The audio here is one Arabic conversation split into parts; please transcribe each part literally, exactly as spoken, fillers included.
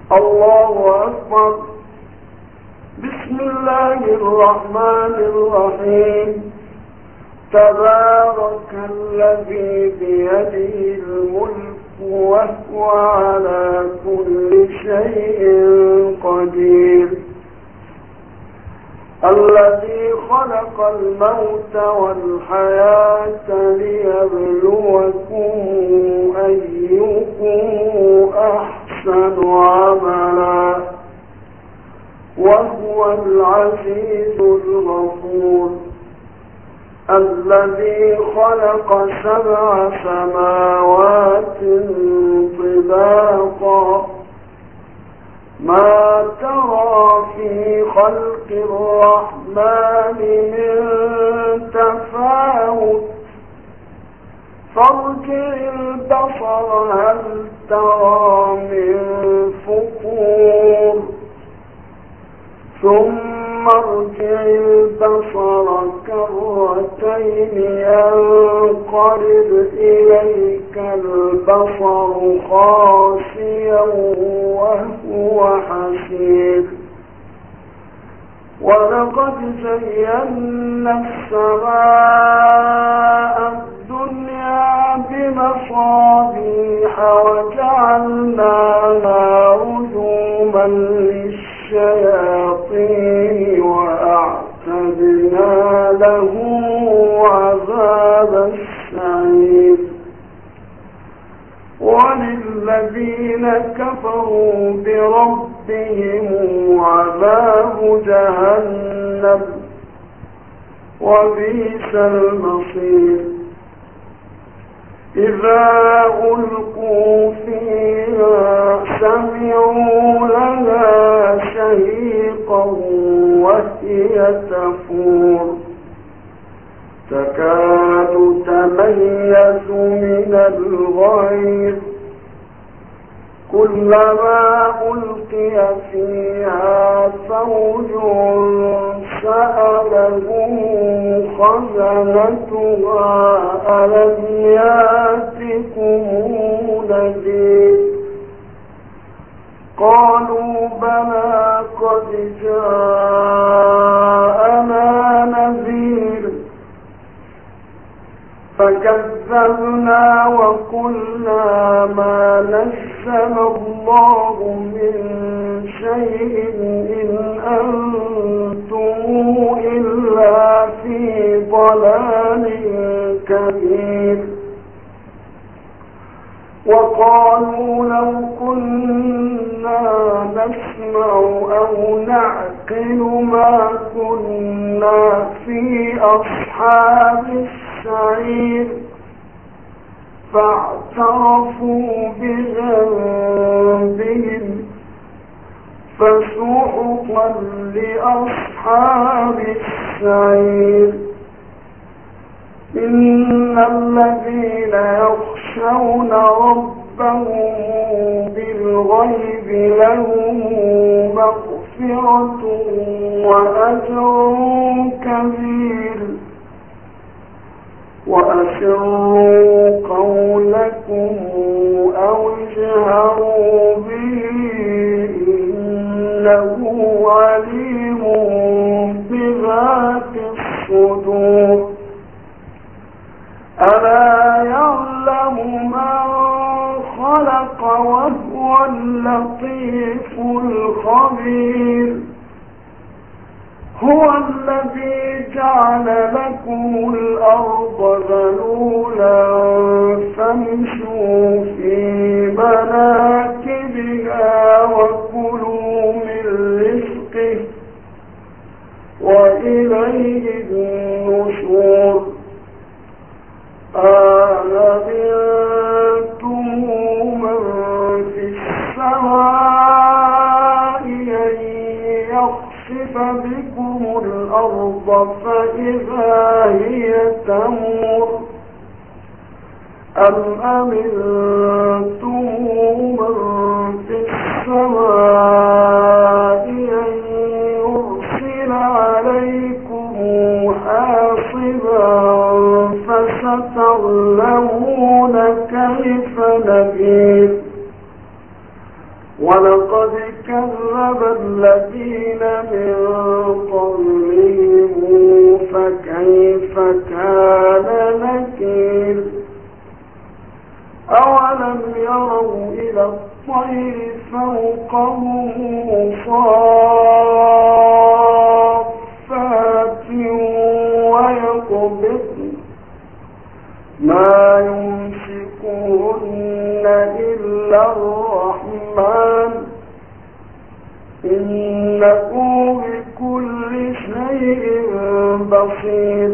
الله أكبر. بسم الله الرحمن الرحيم. تبارك الذي بيده الملك وهو على كل شيء قدير. الذي خلق الموت والحياة ليبلوكم أيكم أحسن عملا وهو العزيز الغفور. الذي خلق سبع سماوات طباقا ما ترى في خلق الرحمن من تفاوت فارجع البصر هل ترى من فطور ثم ارجع البصر كرتين ينقلب إليك البصر خاسئا وهو حسير. ولقد زينا السماء الدنيا بمصابيح وجعلناها رجوما للشياطين وأعتدنا لهم عذاب السعير. وللذين كفروا بربهم عذاب جهنم وبئس المصير. إذا ألقوا فيها سمعوا لها شهيقا وهي تفور تكاد تميز من الغيظ كلما ألقي فيها فوج سألهم خزنتها ألم يأتكم نذير قالوا بلى قد جاءنا نذير فكذبنا وقلنا ما نزل الله من شيء إن أنتم إلا في ضلال كبير. وقالوا لو كنا نسمع أو نعقل ما كنا في أصحاب السعير فاعترفوا بذنبهم فسحقا لأصحاب السعير. إن الذين يخشون ربهم بالغيب لهم مغفرة وأجر كبير. وأسروا قولكم أو اجهروا به إنه عليم بذات الصدور. ألا يعلم من خلق وهو اللطيف الخبير. هو الذي جعل لكم الأرض ذلولا فامشوا في مناكبها وكلوا من رزقه وإليه النشور. أأمنتم من في السماء أن يخسف بكم الأرض فإذا هي تمور أم أمنتم من في السماء أن يرسل عليكم حاصبا فستعلمون كيف نذير. ولقد كذب الذين من قبلهم فكيف كان نكير أولم يروا إلى الطير فوقهم صافات ويقبضن ما يمسكهن إلا الرحمن إنه بكل شيء بصير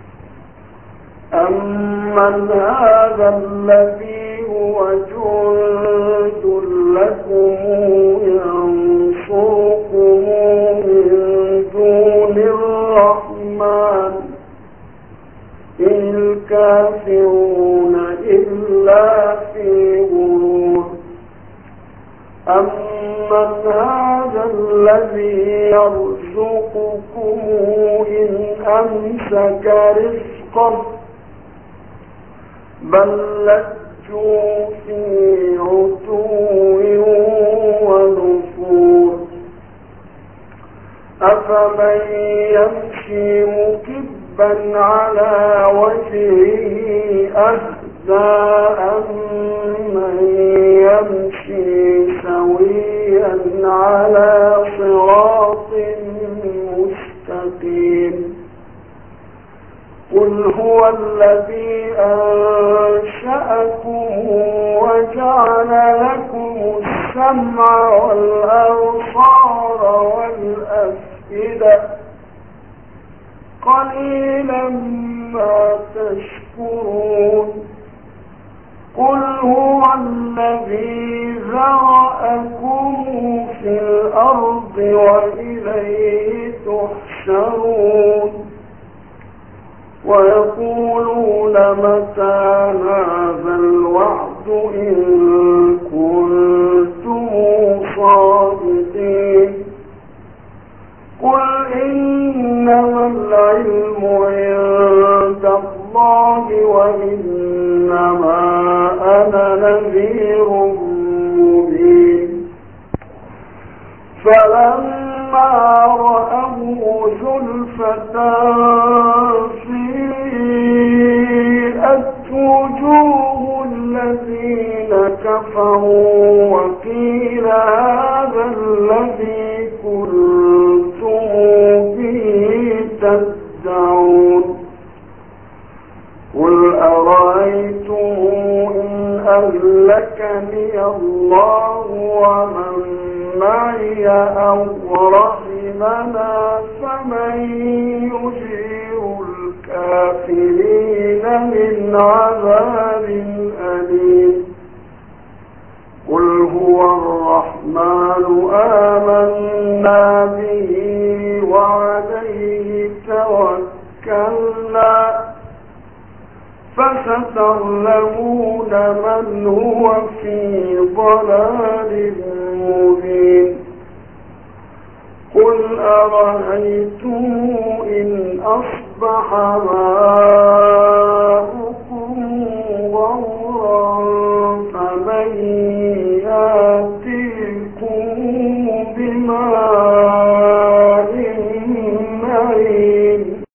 أمن هذا الذي هو جند لكم ينصركم من دون الرحمن إن الكافرون إلا في غرور أمن هذا الذي يرزقكم إن أمسك رزقه بل لجوا في عتو ونفور أفمن يمشي مكبا على وجهه أهدى أمن يمشي سويا على صراط مستقيم قل هو الذي أنشأكم وجعل لكم السمع والأبصار والأفئدة قليلا ما تشكرون قل هو الذي ذرأكم في الأرض وإليه تحشرون ويقولون متى هذا الوعد إن كنتم صادقين قل إنما العلم عند الله وإنما أنا نذير مبين فلما رأوه زلفة سيئت وجوه الذين كفروا وقيل هذا الذي كنتم به تدعون قل أرأيتم إن أهلكني الله ومن معي أو رحمنا فمن يجير الكافرين من عذاب أليم قل هو الرحمن آمنا به وعليه توكلنا فستعلمون من هو في ضلال مبين قل أرأيتم إن أصبح ماؤكم